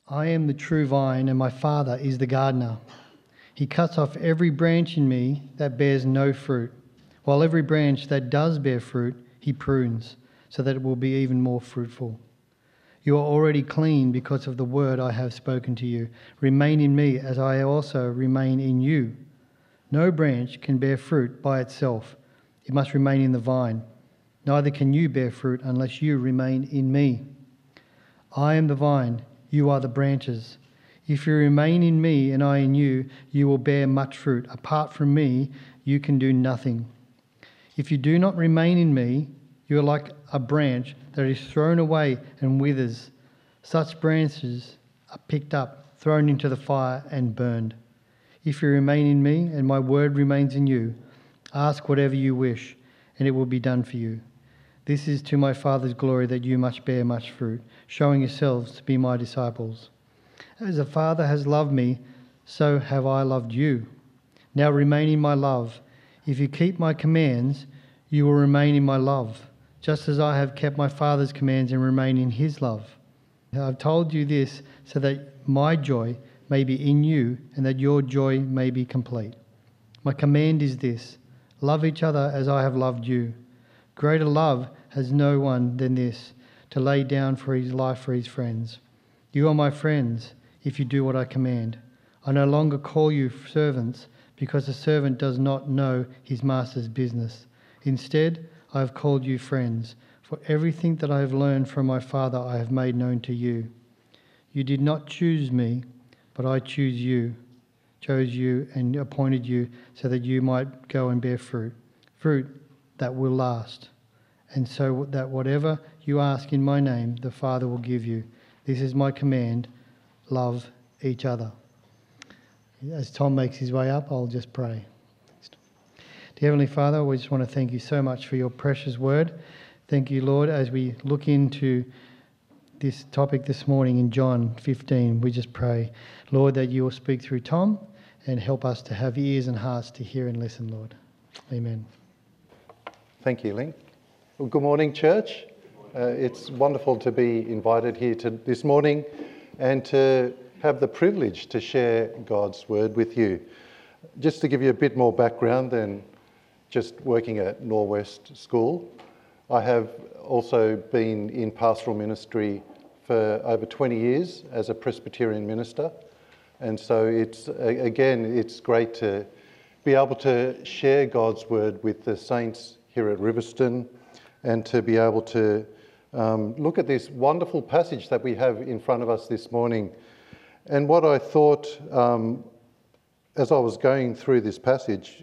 I am the true vine, and my Father is the gardener. He cuts off every branch in me that bears no fruit, while every branch that does bear fruit, he prunes, so that it will be even more fruitful. You are already clean because of the word I have spoken to you. Remain in me as I also remain in you. No branch can bear fruit by itself. It must remain in the vine. Neither can you bear fruit unless you remain in me. I am the vine, you are the branches. If you remain in me and I in you, you will bear much fruit. Apart from me, you can do nothing. If you do not remain in me, you are like a branch that is thrown away and withers. Such branches are picked up, thrown into the fire and burned. If you remain in me and my word remains in you, ask whatever you wish, and it will be done for you. This is to my Father's glory that you must bear much fruit, showing yourselves to be my disciples. As the Father has loved me, so have I loved you. Now remain in my love. If you keep my commands, you will remain in my love, just as I have kept my Father's commands and remain in his love. I've told you this so that my joy may be in you and that your joy may be complete. My command is this: love each other as I have loved you. Greater love has no one than this, to lay down for his life for his friends. You are my friends if you do what I command. I no longer call you servants, because a servant does not know his master's business. Instead, I have called you friends, for everything that I have learned from my Father I have made known to you. You did not choose me, but I chose you and appointed you so that you might go and bear fruit that will last. And so that whatever you ask in my name, the Father will give you. This is my command: love each other. As Tom makes his way up, I'll just pray. Dear Heavenly Father, we just want to thank you so much for your precious word. Thank you, Lord, as we look into this topic this morning in John 15, we just pray, Lord, that you will speak through Tom and help us to have ears and hearts to hear and listen, Lord. Amen. Thank you, Link. Well, good morning, church. It's wonderful to be invited here this morning and to have the privilege to share God's word with you. Just to give you a bit more background than just working at Norwest School, I have also been in pastoral ministry for over 20 years as a Presbyterian minister. And so it's great to be able to share God's word with the saints here at Riverstone and to be able to look at this wonderful passage that we have in front of us this morning. And what I thought as I was going through this passage,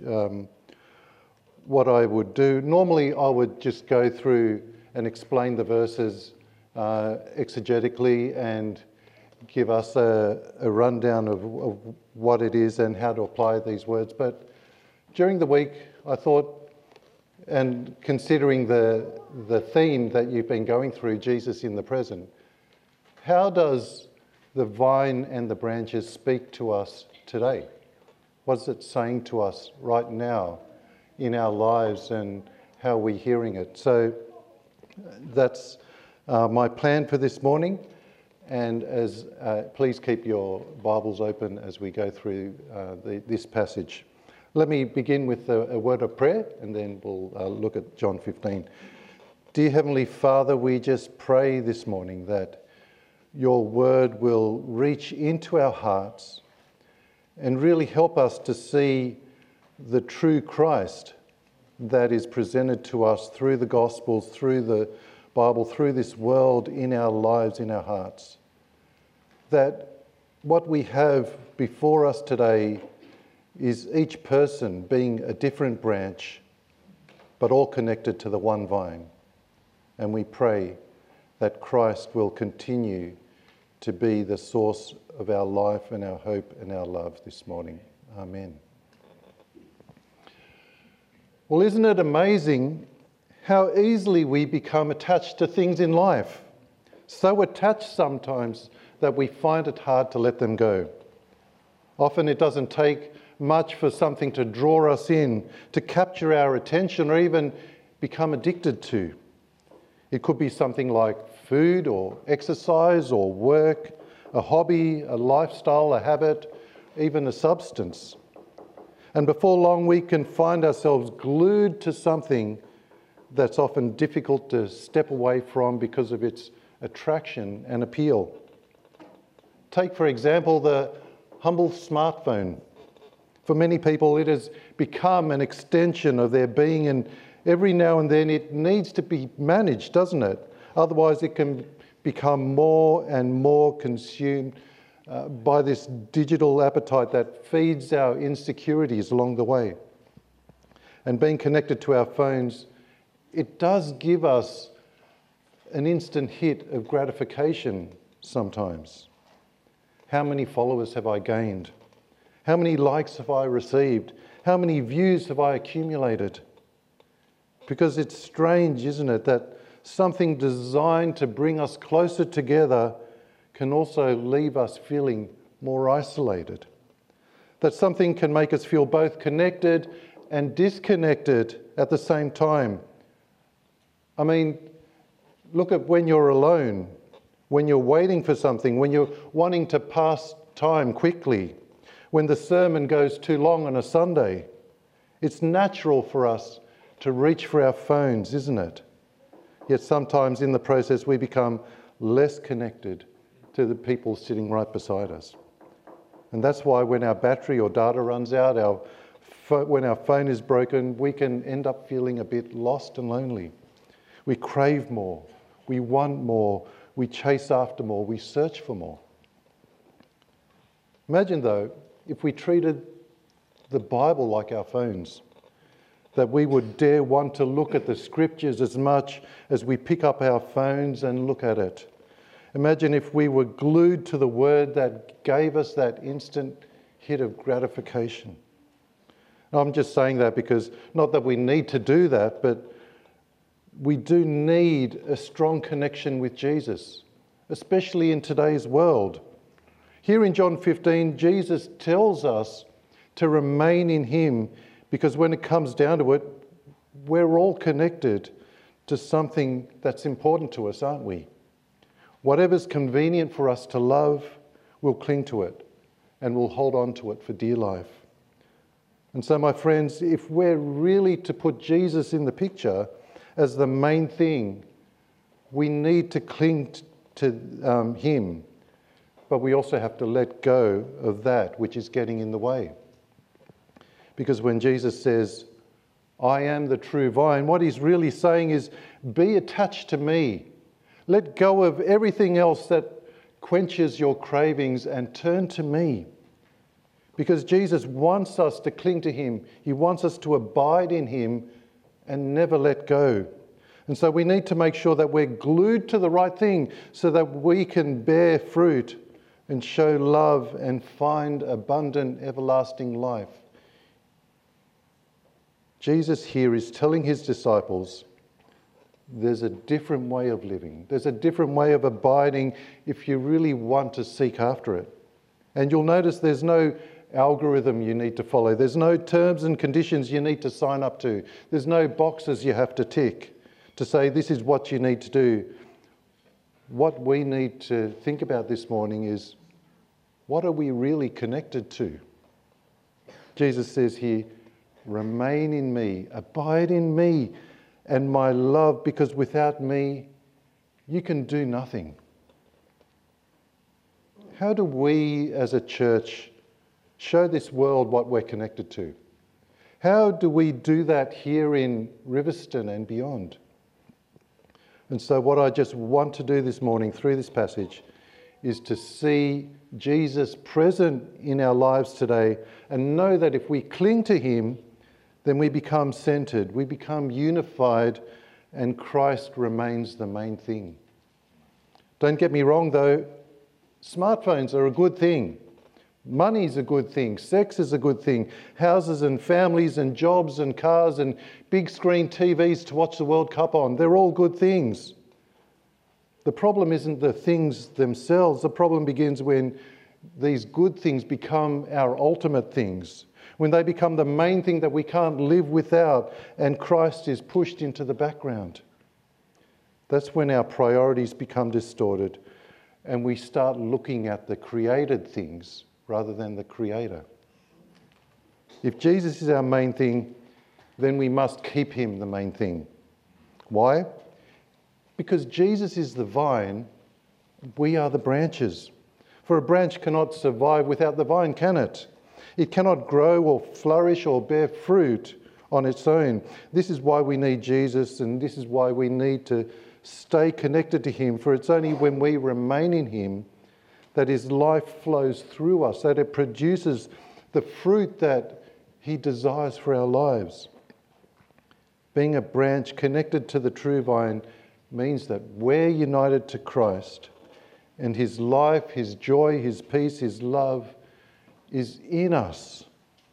what I would do, normally I would just go through and explain the verses exegetically and give us a rundown of what it is and how to apply these words. But during the week, I thought, and considering the theme that you've been going through, Jesus in the present, how does the vine and the branches speak to us today? What is it saying to us right now in our lives, and how are we hearing it? So that's my plan for this morning. And please keep your Bibles open as we go through this passage. Let me begin with a word of prayer, and then we'll look at John 15. Dear Heavenly Father, we just pray this morning that your word will reach into our hearts and really help us to see the true Christ that is presented to us through the Gospels, through the Bible, through this world, in our lives, in our hearts. That what we have before us today is each person being a different branch, but all connected to the one vine. And we pray that Christ will continue to be the source of our life and our hope and our love this morning. Amen. Well, isn't it amazing how easily we become attached to things in life? So attached sometimes that we find it hard to let them go. Often it doesn't take much for something to draw us in, to capture our attention, or even become addicted to. It could be something like food or exercise or work, a hobby, a lifestyle, a habit, even a substance. And before long, we can find ourselves glued to something that's often difficult to step away from because of its attraction and appeal. Take, for example, the humble smartphone. For many people, it has become an extension of their being, and every now and then it needs to be managed, doesn't it? Otherwise, it can become more and more consumed by this digital appetite that feeds our insecurities along the way. And being connected to our phones, it does give us an instant hit of gratification sometimes. How many followers have I gained? How many likes have I received? How many views have I accumulated? Because it's strange, isn't it, that something designed to bring us closer together can also leave us feeling more isolated. That something can make us feel both connected and disconnected at the same time. I mean, look at when you're alone, when you're waiting for something, when you're wanting to pass time quickly, when the sermon goes too long on a Sunday. It's natural for us to reach for our phones, isn't it? Yet sometimes in the process we become less connected to the people sitting right beside us. And that's why when our battery or data runs out, when our phone is broken, we can end up feeling a bit lost and lonely. We crave more, we want more, we chase after more, we search for more. Imagine though, if we treated the Bible like our phones, that we would dare want to look at the scriptures as much as we pick up our phones and look at it. Imagine if we were glued to the word that gave us that instant hit of gratification. I'm just saying that because, not that we need to do that, but we do need a strong connection with Jesus, especially in today's world. Here in John 15, Jesus tells us to remain in him because when it comes down to it, we're all connected to something that's important to us, aren't we? Whatever's convenient for us to love, we'll cling to it and we'll hold on to it for dear life. And so, my friends, if we're really to put Jesus in the picture as the main thing, we need to cling to him, but we also have to let go of that which is getting in the way. Because when Jesus says, I am the true vine, what he's really saying is, be attached to me. Let go of everything else that quenches your cravings and turn to me. Because Jesus wants us to cling to him. He wants us to abide in him and never let go. And so we need to make sure that we're glued to the right thing so that we can bear fruit and show love and find abundant, everlasting life. Jesus here is telling his disciples, there's a different way of living. There's a different way of abiding if you really want to seek after it. And you'll notice there's no algorithm you need to follow. There's no terms and conditions you need to sign up to. There's no boxes you have to tick to say this is what you need to do. What we need to think about this morning is, what are we really connected to? Jesus says here, remain in me, abide in me and my love, because without me, you can do nothing. How do we as a church show this world what we're connected to? How do we do that here in Riverstone and beyond? And so what I just want to do this morning through this passage is to see Jesus present in our lives today and know that if we cling to him, then we become centered, we become unified, and Christ remains the main thing. Don't get me wrong though, smartphones are a good thing. Money's a good thing. Sex is a good thing. Houses and families and jobs and cars and big screen TVs to watch the World Cup on, they're all good things. The problem isn't the things themselves. The problem begins when these good things become our ultimate things, when they become the main thing that we can't live without and Christ is pushed into the background. That's when our priorities become distorted and we start looking at the created things rather than the Creator. If Jesus is our main thing, then we must keep him the main thing. Why? Because Jesus is the vine, we are the branches. For a branch cannot survive without the vine, can it? It cannot grow or flourish or bear fruit on its own. This is why we need Jesus, and this is why we need to stay connected to him. For it's only when we remain in him that his life flows through us, that it produces the fruit that he desires for our lives. Being a branch connected to the true vine means that we're united to Christ, and his life, his joy, his peace, his love is in us.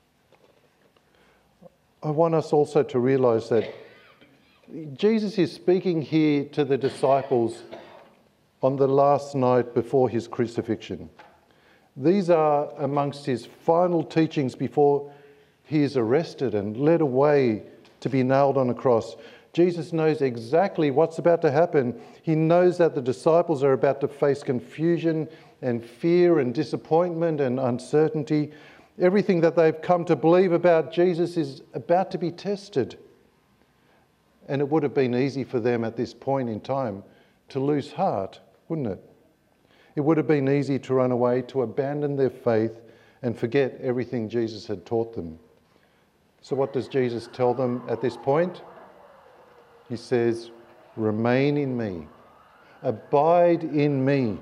I want us also to realise that Jesus is speaking here to the disciples on the last night before his crucifixion. These are amongst his final teachings before he is arrested and led away to be nailed on a cross. Jesus knows exactly what's about to happen. He knows that the disciples are about to face confusion and fear and disappointment and uncertainty. Everything that they've come to believe about Jesus is about to be tested. And it would have been easy for them at this point in time to lose heart, wouldn't it? It would have been easy to run away, to abandon their faith and forget everything Jesus had taught them. So what does Jesus tell them at this point? He says, remain in me, abide in me.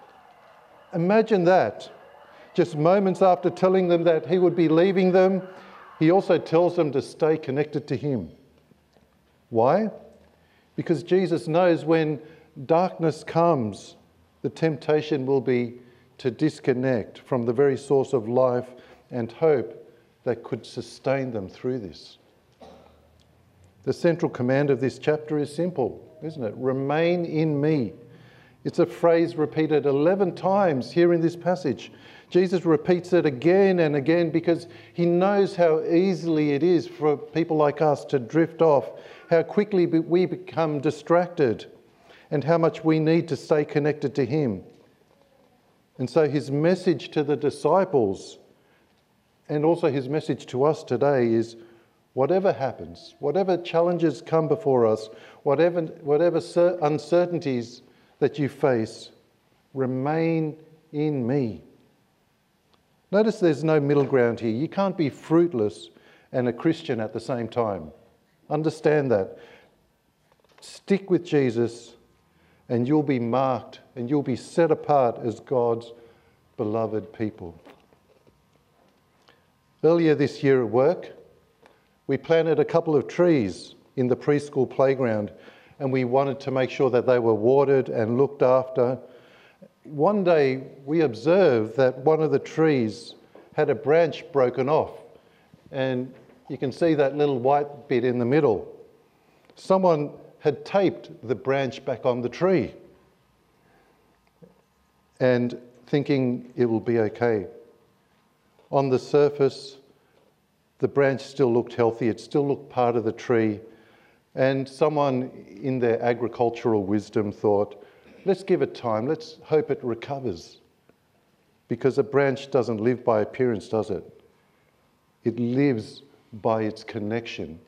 Imagine that. Just moments after telling them that he would be leaving them, he also tells them to stay connected to him. Why? Because Jesus knows when darkness comes, the temptation will be to disconnect from the very source of life and hope that could sustain them through this. The central command of this chapter is simple, isn't it? Remain in me. It's a phrase repeated 11 times here in this passage. Jesus repeats it again and again because he knows how easily it is for people like us to drift off, how quickly we become distracted, and how much we need to stay connected to him. And so his message to the disciples, and also his message to us today, is whatever happens, whatever challenges come before us, whatever uncertainties that you face, remain in me. Notice there's no middle ground here. You can't be fruitless and a Christian at the same time. Understand that. Stick with Jesus and you'll be marked and you'll be set apart as God's beloved people. Earlier this year at work, we planted a couple of trees in the preschool playground and we wanted to make sure that they were watered and looked after. One day we observed that one of the trees had a branch broken off, and you can see that little white bit in the middle. Someone had taped the branch back on the tree and thinking it will be okay. On the surface, the branch still looked healthy, it still looked part of the tree, and someone in their agricultural wisdom thought, let's give it time, let's hope it recovers. Because a branch doesn't live by appearance, does it? It lives by its connection.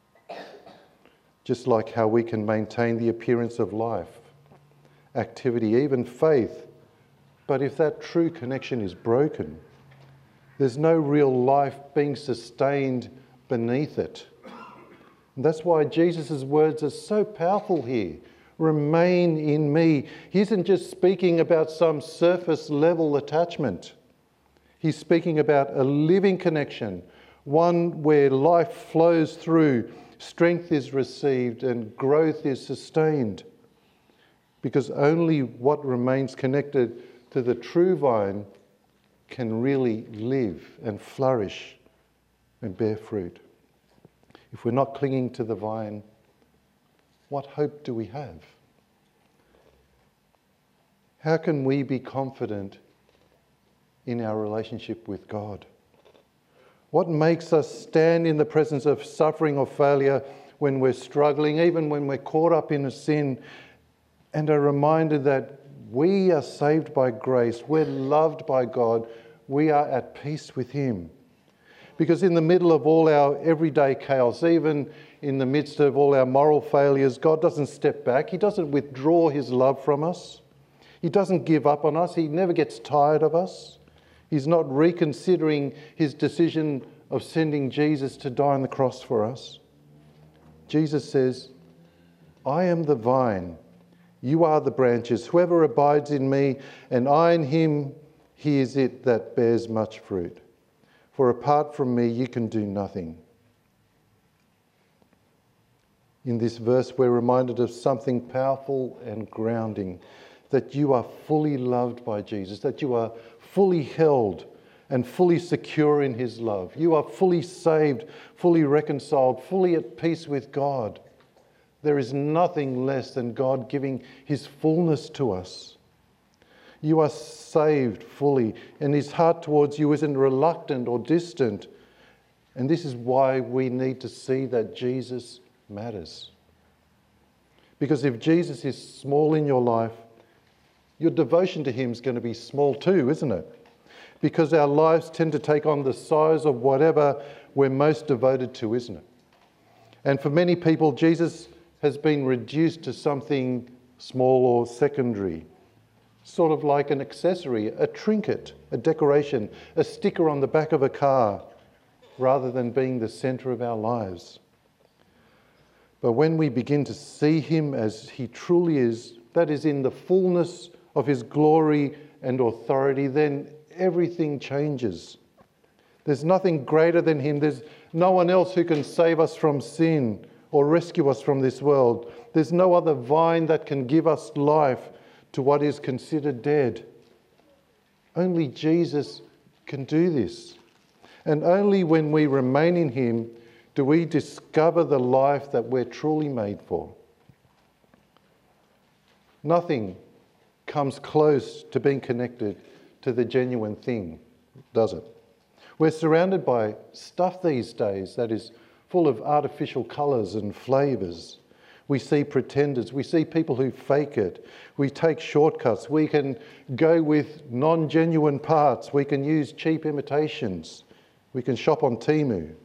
Just like how we can maintain the appearance of life, activity, even faith. But if that true connection is broken, there's no real life being sustained beneath it. And that's why Jesus' words are so powerful here. Remain in me. He isn't just speaking about some surface level attachment. He's speaking about a living connection, one where life flows through, strength is received and growth is sustained. Because only what remains connected to the true vine can really live and flourish and bear fruit. If we're not clinging to the vine, what hope do we have? How can we be confident in our relationship with God? What makes us stand in the presence of suffering or failure when we're struggling, even when we're caught up in a sin, and are reminded that We are saved by grace. We're loved by God. We are at peace with him. Because in the middle of all our everyday chaos, even in the midst of all our moral failures, God doesn't step back. He doesn't withdraw his love from us. He doesn't give up on us. He never gets tired of us. He's not reconsidering his decision of sending Jesus to die on the cross for us. Jesus says, I am the vine, you are the branches. Whoever abides in me and I in him, he is it that bears much fruit. For apart from me, you can do nothing. In this verse, we're reminded of something powerful and grounding, that you are fully loved by Jesus, that you are fully held and fully secure in his love. You are fully saved, fully reconciled, fully at peace with God. There is nothing less than God giving his fullness to us. You are saved fully, and his heart towards you isn't reluctant or distant. And this is why we need to see that Jesus matters. Because if Jesus is small in your life, your devotion to him is going to be small too, isn't it? Because our lives tend to take on the size of whatever we're most devoted to, isn't it? And for many people, Jesus has been reduced to something small or secondary, sort of like an accessory, a trinket, a decoration, a sticker on the back of a car, rather than being the centre of our lives. But when we begin to see him as he truly is, that is in the fullness of his glory and authority, then everything changes. There's nothing greater than him. There's no one else who can save us from sin or rescue us from this world. There's no other vine that can give us life to what is considered dead. Only Jesus can do this. And only when we remain in him do we discover the life that we're truly made for. Nothing comes close to being connected to the genuine thing, does it? We're surrounded by stuff these days that is full of artificial colours and flavours. We see pretenders. We see people who fake it. We take shortcuts. We can go with non-genuine parts. We can use cheap imitations. We can shop on Temu.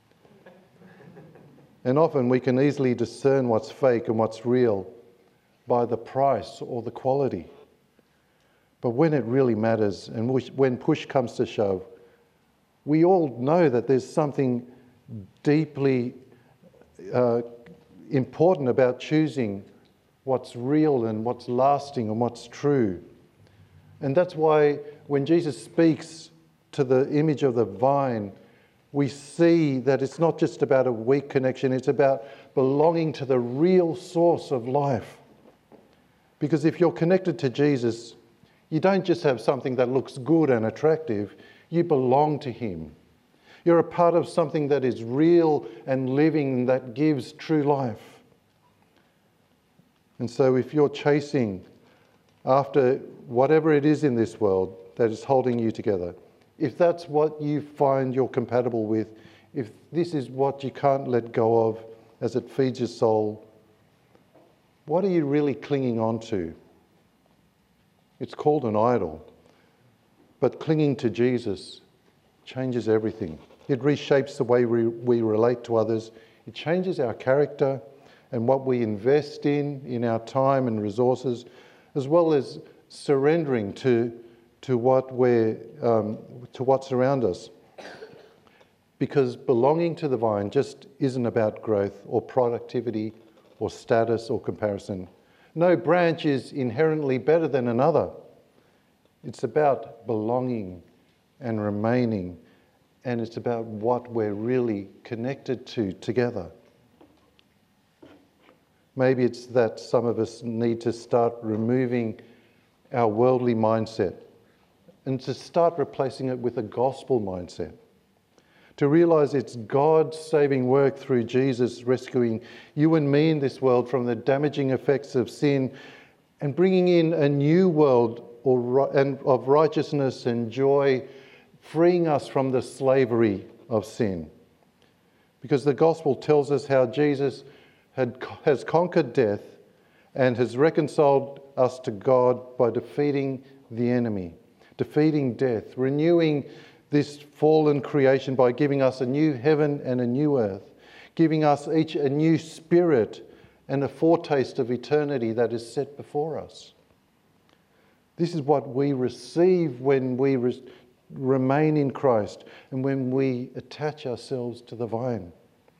And often we can easily discern what's fake and what's real by the price or the quality. But when it really matters and when push comes to shove, we all know that there's something deeply important about choosing what's real and what's lasting and what's true. And that's why when Jesus speaks to the image of the vine, we see that it's not just about a weak connection, it's about belonging to the real source of life. Because if you're connected to Jesus, you don't just have something that looks good and attractive, you belong to him. You're a part of something that is real and living, that gives true life. And so if you're chasing after whatever it is in this world that is holding you together, if that's what you find you're compatible with, if this is what you can't let go of as it feeds your soul, what are you really clinging on to? It's called an idol. But clinging to Jesus changes everything. It reshapes the way we relate to others. It changes our character and what we invest in our time and resources, as well as surrendering to what's around us. Because belonging to the vine just isn't about growth or productivity or status or comparison. No branch is inherently better than another. It's about belonging and remaining, and it's about what we're really connected to together. Maybe it's that some of us need to start removing our worldly mindset and to start replacing it with a gospel mindset. To realise it's God's saving work through Jesus rescuing you and me in this world from the damaging effects of sin and bringing in a new world of righteousness and joy, freeing us from the slavery of sin. Because the gospel tells us how Jesus has conquered death and has reconciled us to God by defeating the enemy, defeating death, renewing this fallen creation by giving us a new heaven and a new earth, giving us each a new spirit and a foretaste of eternity that is set before us. This is what we receive when we remain in Christ and when we attach ourselves to the vine.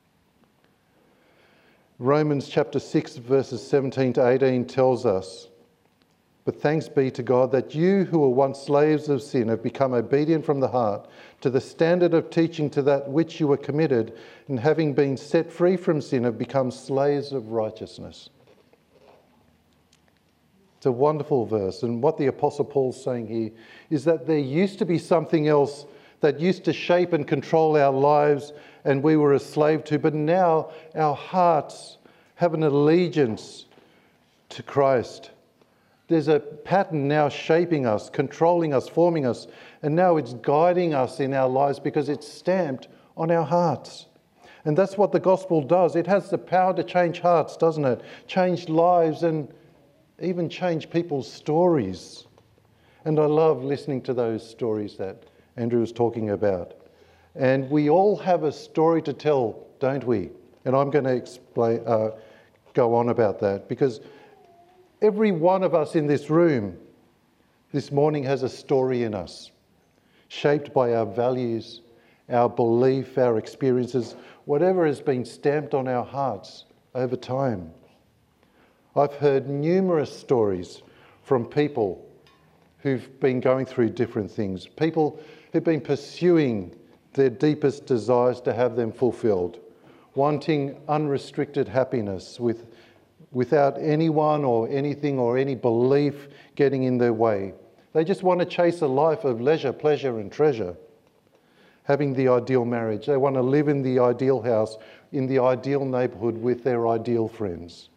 Romans chapter 6 verses 17 to 18 tells us, "But thanks be to God that you who were once slaves of sin have become obedient from the heart to the standard of teaching to that which you were committed, and having been set free from sin have become slaves of righteousness." It's a wonderful verse, and what the Apostle Paul's saying here is that there used to be something else that used to shape and control our lives and we were a slave to, but now our hearts have an allegiance to Christ. There's a pattern now shaping us, controlling us, forming us, and now it's guiding us in our lives because it's stamped on our hearts. And that's what the gospel does. It has the power to change hearts, doesn't it? Change lives and even change people's stories. And I love listening to those stories that Andrew was talking about. And we all have a story to tell, don't we? And I'm going to go on about that, because every one of us in this room this morning has a story in us, shaped by our values, our belief, our experiences, whatever has been stamped on our hearts over time. I've heard numerous stories from people who've been going through different things, people who've been pursuing their deepest desires to have them fulfilled, wanting unrestricted happiness without anyone or anything or any belief getting in their way. They just want to chase a life of leisure, pleasure and treasure. Having the ideal marriage. They want to live in the ideal house, in the ideal neighbourhood with their ideal friends.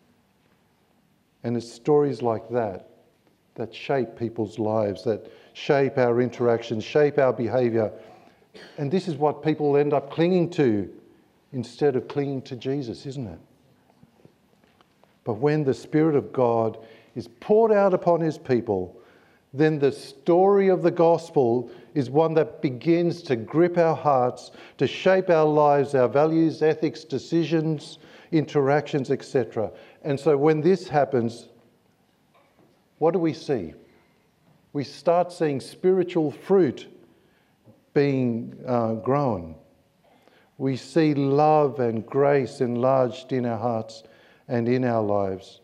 And it's stories like that that shape people's lives, that shape our interactions, shape our behaviour. And this is what people end up clinging to instead of clinging to Jesus, isn't it? But when the Spirit of God is poured out upon his people, then the story of the gospel is one that begins to grip our hearts, to shape our lives, our values, ethics, decisions, interactions, etc. And so when this happens, what do we see? We start seeing spiritual fruit being grown. We see love and grace enlarged in our hearts and in our lives.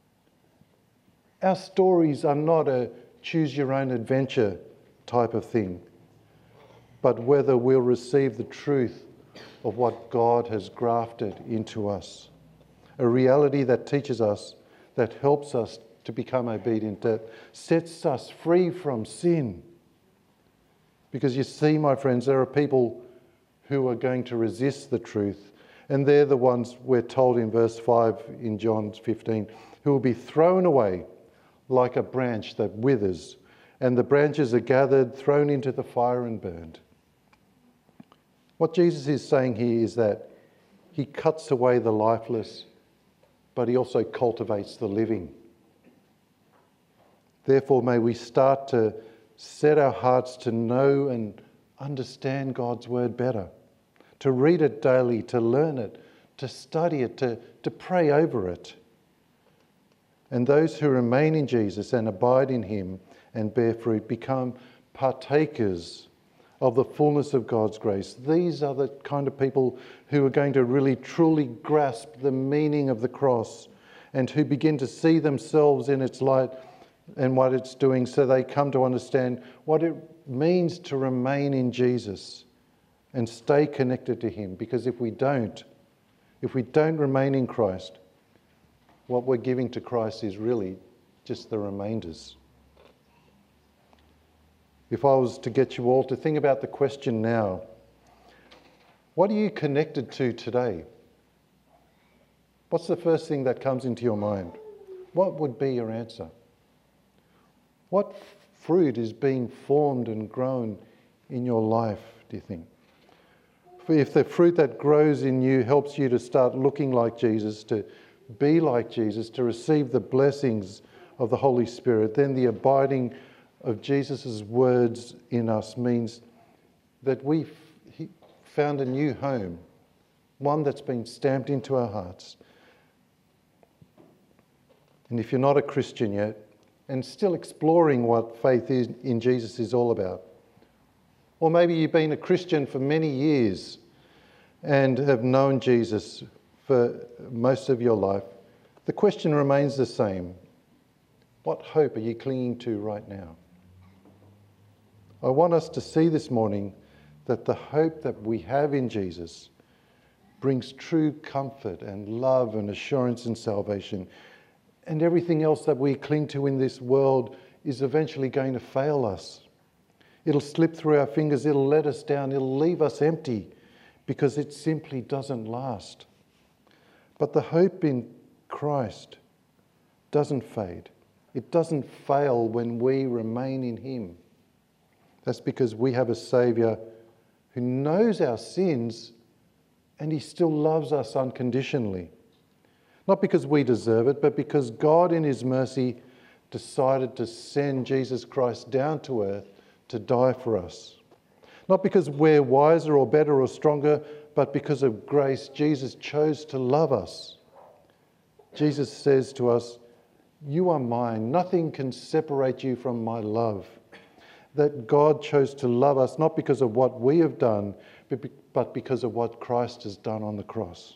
Our stories are not a choose your own adventure type of thing, but whether we'll receive the truth of what God has grafted into us. A reality that teaches us, that helps us to become obedient, that sets us free from sin. Because you see, my friends, there are people who are going to resist the truth, and they're the ones we're told in verse 5 in John 15, who will be thrown away like a branch that withers, and the branches are gathered, thrown into the fire and burned. What Jesus is saying here is that he cuts away the lifeless, but he also cultivates the living. Therefore, may we start to set our hearts to know and understand God's word better, to read it daily, to learn it, to study it, to pray over it. And those who remain in Jesus and abide in him and bear fruit become partakers of the fullness of God's grace. These are the kind of people who are going to really truly grasp the meaning of the cross and who begin to see themselves in its light and what it's doing, so they come to understand what it means to remain in Jesus and stay connected to him. Because if we don't remain in Christ, what we're giving to Christ is really just the remainders. If I was to get you all to think about the question now, what are you connected to today? What's the first thing that comes into your mind? What would be your answer? What fruit is being formed and grown in your life, do you think? If the fruit that grows in you helps you to start looking like Jesus, to be like Jesus, to receive the blessings of the Holy Spirit, then the abiding of Jesus' words in us means that we've found a new home, one that's been stamped into our hearts. And if you're not a Christian yet, and still exploring what faith in Jesus is all about, or maybe you've been a Christian for many years and have known Jesus for most of your life, the question remains the same. What hope are you clinging to right now? I want us to see this morning that the hope that we have in Jesus brings true comfort and love and assurance and salvation. And everything else that we cling to in this world is eventually going to fail us. It'll slip through our fingers, it'll let us down, it'll leave us empty because it simply doesn't last. But the hope in Christ doesn't fade. It doesn't fail when we remain in Him. That's because we have a Saviour who knows our sins and He still loves us unconditionally. Not because we deserve it, but because God in His mercy decided to send Jesus Christ down to earth to die for us. Not because we're wiser or better or stronger, but because of grace, Jesus chose to love us. Jesus says to us, "You are mine. Nothing can separate you from my love." That God chose to love us not because of what we have done, but because of what Christ has done on the cross.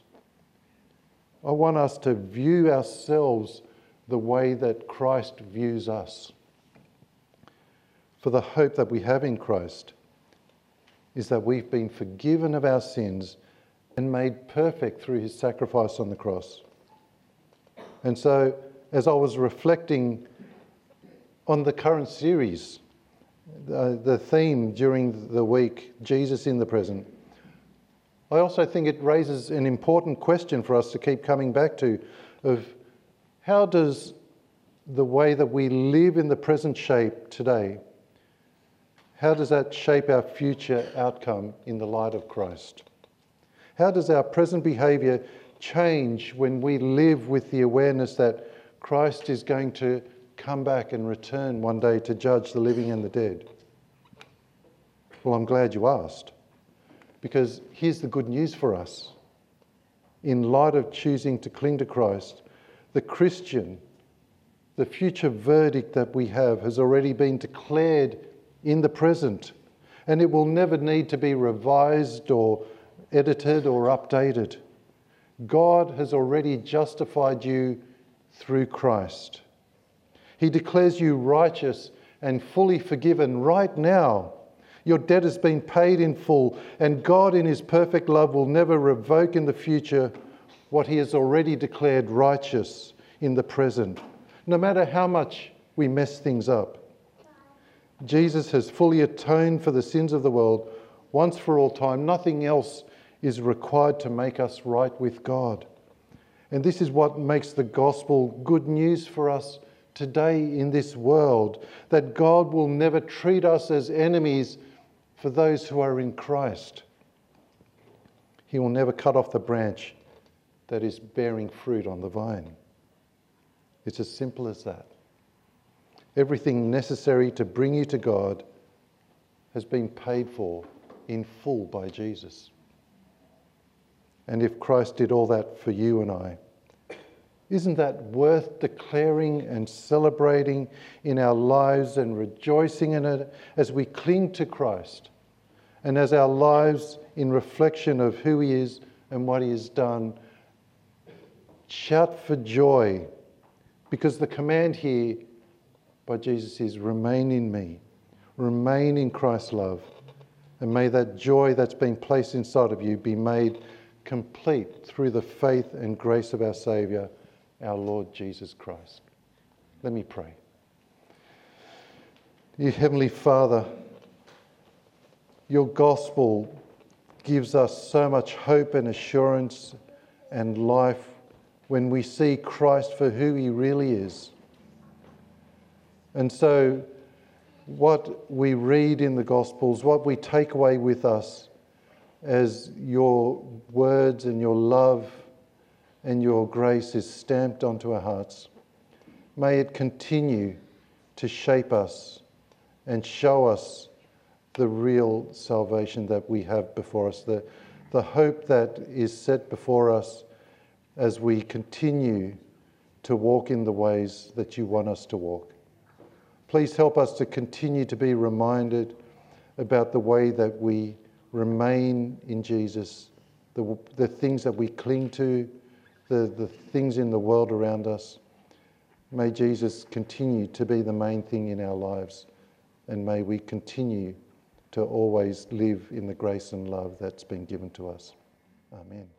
I want us to view ourselves the way that Christ views us. For the hope that we have in Christ is that we've been forgiven of our sins and made perfect through His sacrifice on the cross. And so, as I was reflecting on the current series, the theme during the week, Jesus in the present, I also think it raises an important question for us to keep coming back to of how does the way that we live in the present shape today, how does that shape our future outcome in the light of Christ? How does our present behaviour change when we live with the awareness that Christ is going to come back and return one day to judge the living and the dead? Well, I'm glad you asked, because here's the good news for us. In light of choosing to cling to Christ, the Christian, the future verdict that we have has already been declared in the present, and it will never need to be revised or edited or updated. God has already justified you through Christ. He declares you righteous and fully forgiven right now. Your debt has been paid in full, and God in His perfect love will never revoke in the future what He has already declared righteous in the present, no matter how much we mess things up. Jesus has fully atoned for the sins of the world once for all time. Nothing else is required to make us right with God. And this is what makes the gospel good news for us today in this world, that God will never treat us as enemies for those who are in Christ. He will never cut off the branch that is bearing fruit on the vine. It's as simple as that. Everything necessary to bring you to God has been paid for in full by Jesus. And if Christ did all that for you and I, isn't that worth declaring and celebrating in our lives and rejoicing in it as we cling to Christ and as our lives in reflection of who He is and what He has done shout for joy, because the command here by Jesus is remain in me, remain in Christ's love, and may that joy that's been placed inside of you be made complete through the faith and grace of our Saviour, our Lord Jesus Christ. Let me pray. Dear Heavenly Father, your gospel gives us so much hope and assurance and life when we see Christ for who He really is. And so what we read in the Gospels, what we take away with us as your words and your love and your grace is stamped onto our hearts, may it continue to shape us and show us the real salvation that we have before us, the hope that is set before us as we continue to walk in the ways that you want us to walk. Please help us to continue to be reminded about the way that we remain in Jesus, the things that we cling to, the things in the world around us. May Jesus continue to be the main thing in our lives, and may we continue to always live in the grace and love that's been given to us. Amen.